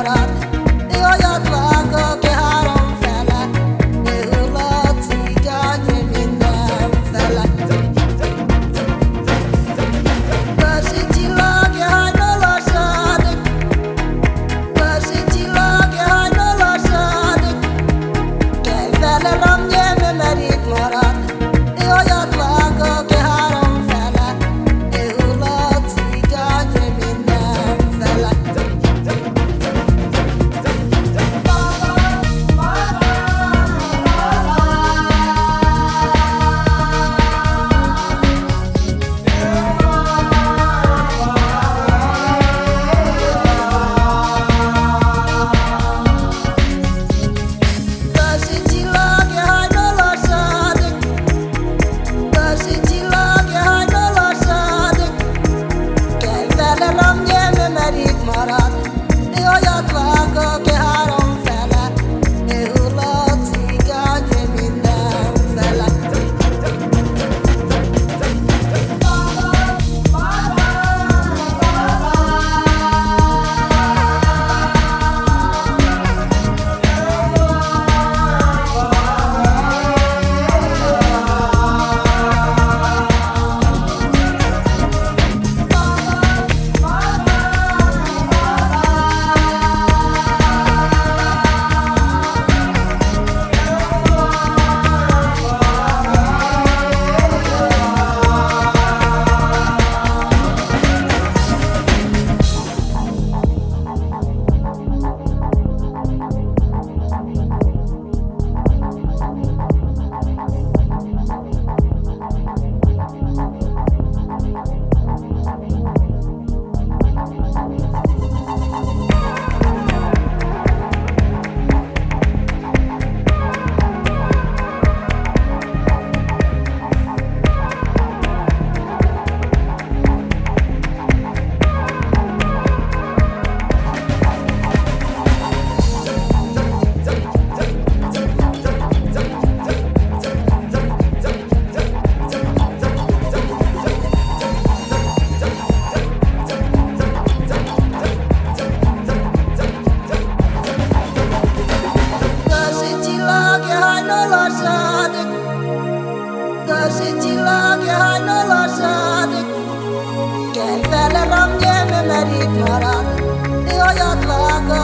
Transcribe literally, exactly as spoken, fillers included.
marad. Olyat vágok három fele, hull a cigány mindenfele. Bőrsi csillag, hajnalosodik, bőrsi csillag, hajnalosodik. Kelj fel, ramjém, mert itt marad. Olyat vágok három fele, hull a cigány mindenfele. Bőrsi csillag, hajnalosodik, bőrsi csillag, hajnalosodik. Kelj fel, ramjém, mert itt marad. Olyat vágok három fele, hull a cigány mindenfele. Bőrsi csillag, hajnalosodik, bőrsi csillag, hajnalosodik. Kelj fel, ramjém, mert itt marad. Olyat vágok